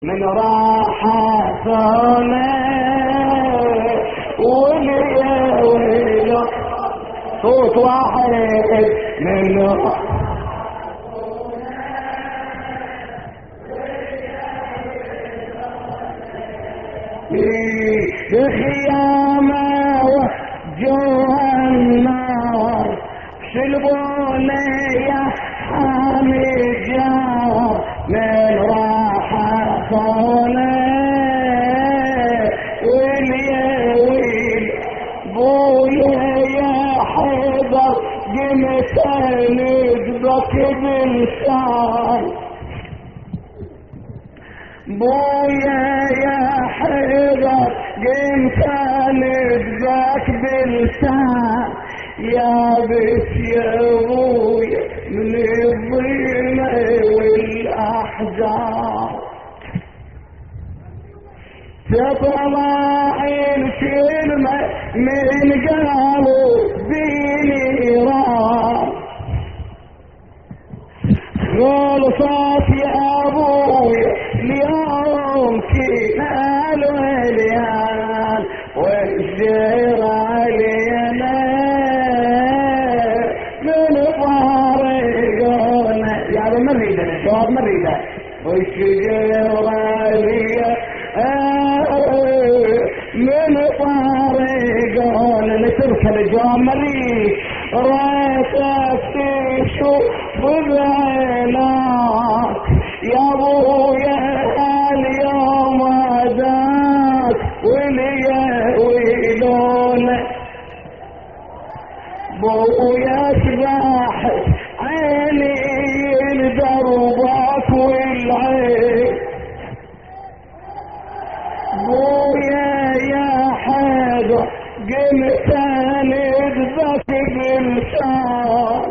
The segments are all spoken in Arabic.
من راحتنا وليله صوت واحد من خيامه جوا النار شلبوني يا حامي جار من راحتنا ويل بويا يا حيدر قمت ندبك بالشعر بويا يا حيدر قمت ندبك بالشعر يا بس يا بويا من الظلمة والأحجار تطلع الكلمة من قلبي نيران خلصت يا ابويا اليوم كنا الوليان والجير علينا من طريقنا يعني ما نريده الجواب ما نريده والشجير علينا من طريقنا نترك الجواب مريض رأيتك تشوف بعينك يا ابويا اليوم هداك وليا ويلونا بويا سباحت عيني لدربك والعين بويا يا حيدر قمت ندبك بالشعر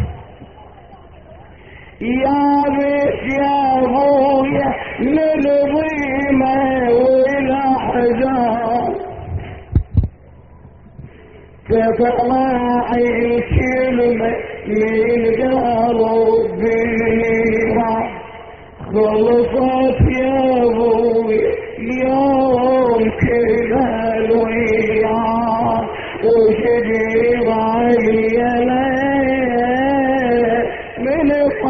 يا بيت يا ابويا للظيمة والاحجار تطلع الكلمة من قلبي نيران خلصت يا ابويا اليوم كذا الويان وشجيب علينا من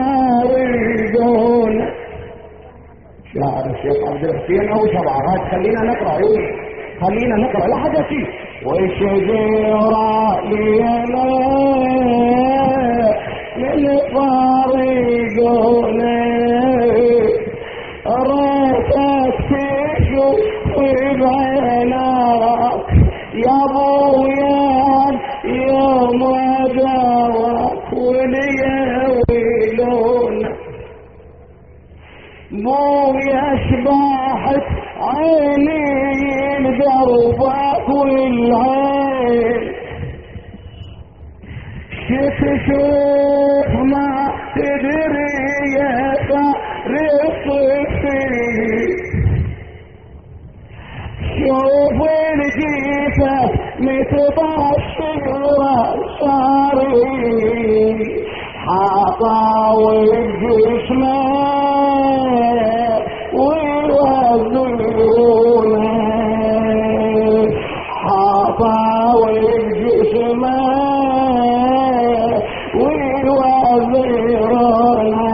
طريقنا شاعر الشيخ عبد الحسين او شبعات خلينا نقرأ يومي خلينا نقرأ لا حاجة فيه وشجير علينا من طريقنا رأسك تشوف بعينك يا ابويا يوم اداوك وليا ويلونا بويا شباحت عيني لدربك والعين شوف ما تدري يا فارق فيه شوف الجيفة متبشرة صاري حطاوي بجسمه ويوزونه حطاوي بجسمه ويوزونه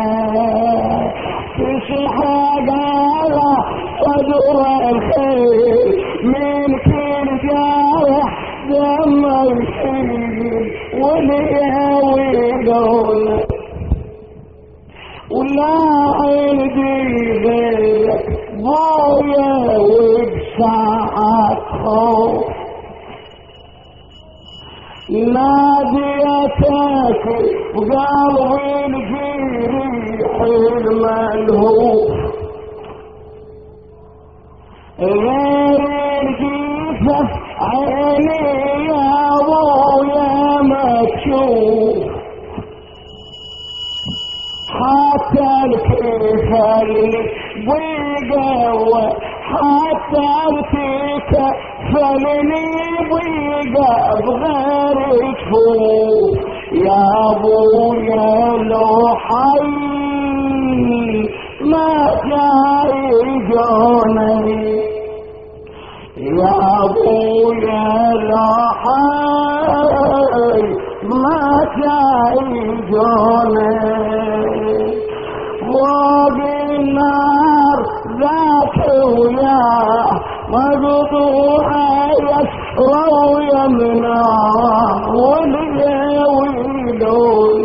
تسحق على صدر الخير من كل جارح دم الحين وليا ويلونا ولا عندي غيرك بويا وبساعات خوف ناديتك وقلبي في ريح الملهوف غير الجيفة عيني يا ابويا ما تشوف حتى الكيفة اللي بيقوى حتى الكيفة بيقى بغير جفوف يا ابويا لو حي ما جايجوني يا ابويا لا حي ما جايجوني فوق النار ذاك وياه مقطوعة يسرى ويمنى واليويلون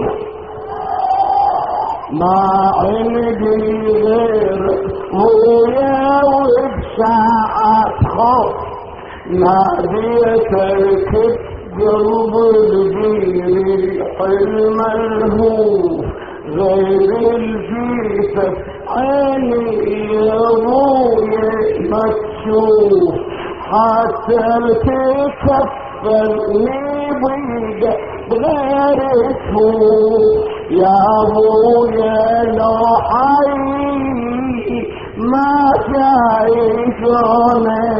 ما عندي غيرك ويا وبساعة خوف ناديتك قلب الجيري حلم الهوف غير الجيفة عيني يا ابويا ما تشوف حتى تكفلني بيدك بغير تشوف يا ابويا لو حي ما شايفوني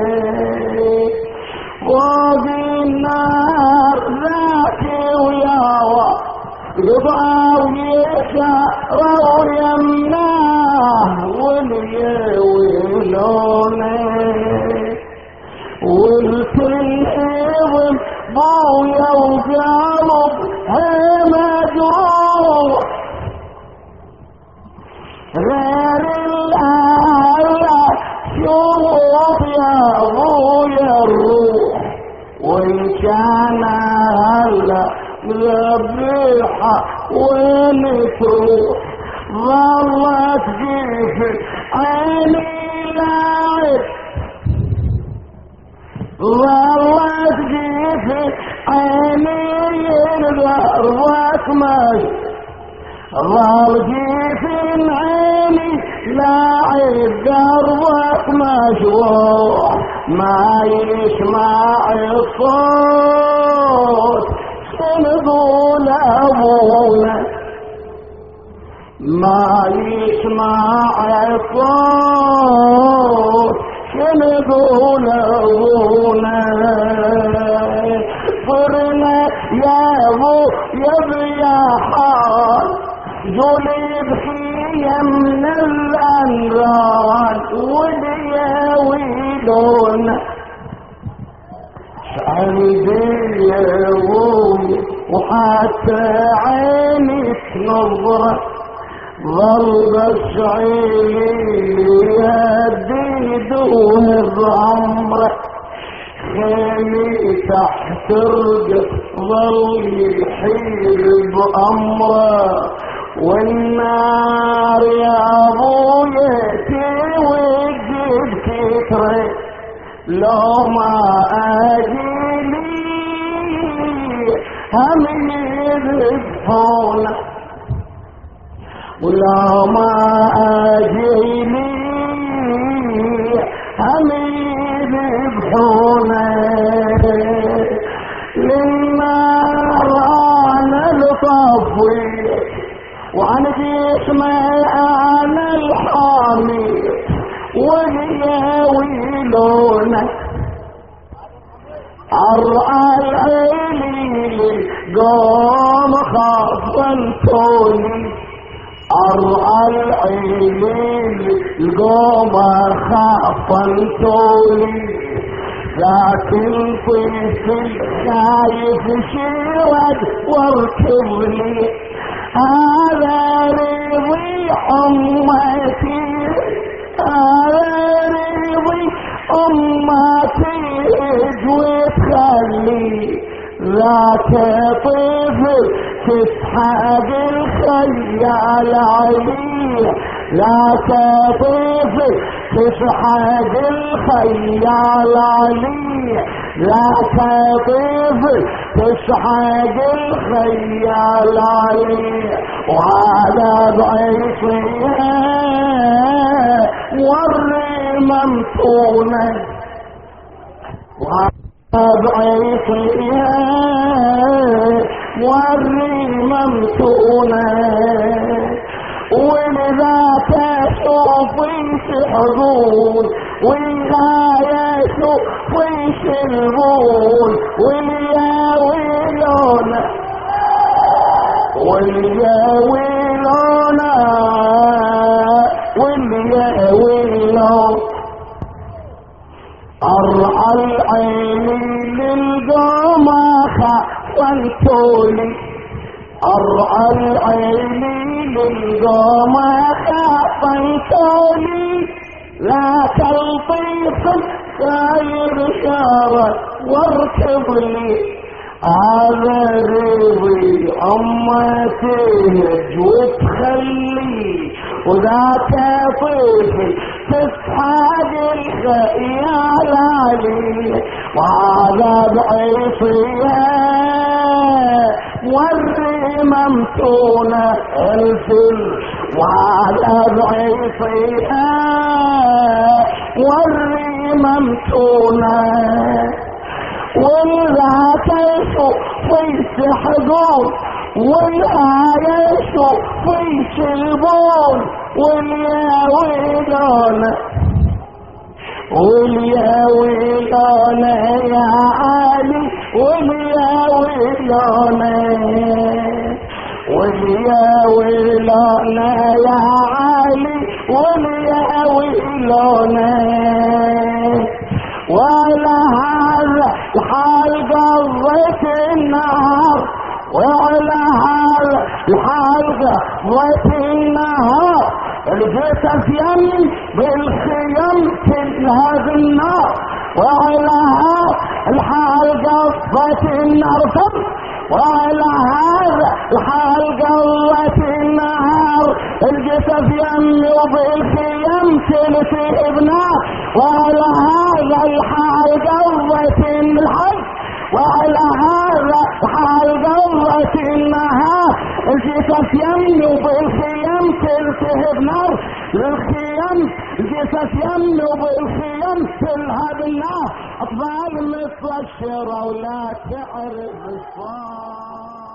فوق النار ذاك وياوى قطعوا يساروا يمناه واليويلوني والكل يضم بويا وقلب مجروح غير الآية شوف يا ابويا الروح وان كان هلا ذبيحة وين تروح ظلت جيفك عيني لاعب ظلت جيفك عيني يرضاك ماشي ظل جيفك عيني لاعب دربك مشروع ما يسمع الصوت نقول أبونا ما يسمع الصوت نقول أبونا فرنا يا أبو يا حال جلد في يمن الأنراد واليويلون عندي يا ابوي وحتى عيني تنظر ظل بس عيني يديدوه بعمره خيمي تحت رقب ظل يحيل بأمره والنار يا ابويا توجد كتري لو ما اجيلي هم يذبحونا ولو ما اجيلي هم يذبحونا للنار انا لطفي وعن جسمي انا الحامي واليويلون ارعى العيلي قوم خافنتوني ارعى العيلي قوم خافنتوني لكن طفل خايف شرد واركبني هذا رضي امتي هذا رضي امتي وتخلي ذاك طفل تسحب الخيال عليه ذاك طفل تسحب الخيال عليه ذاك طفل تسحب الخيال عليه وهذا ضعيفها والرممتونه ضعيفها والرممتونه ولذاك شوفي سحرون والغاية شوفي سلبون والياويلون واليا واللو أرعى العين للقماخة وانتولي أرعى العين للقماخة وانتولي لا تلطيف ساير شارك واركب لي هذا رضي أما تهج وتخلي وذاك طفل تسحق الخيال علي وهذا ضعيفية وري ممتونة الفل وهذا ضعيفية وري ممتونة ولا تشوف في سحقون ولا يشوف في شلبون واليا ويلونا واليا ويلونا يا علي واليا ويلونا واليا ويلونا يا علي واليا ويلونا ولا هذا الحال قضيت النهار وعلى هذا الحال قضيت النهار لقيت في يمي بالخيم تنهز النار وعلى هذا الحال قضيت النهار وعلى هذا الحال قضيت النهار لقيت في يمي وبالخيم تلتهب بنار وعلى هذا الحال قضيت الحج وعلى هذا الحال قضيت النهار جيت في يمي وبالخيم تلتهب نار للخيم جيت في يمي وبالخيم تلهب النار اطفال متبشره ولا تعرف الصار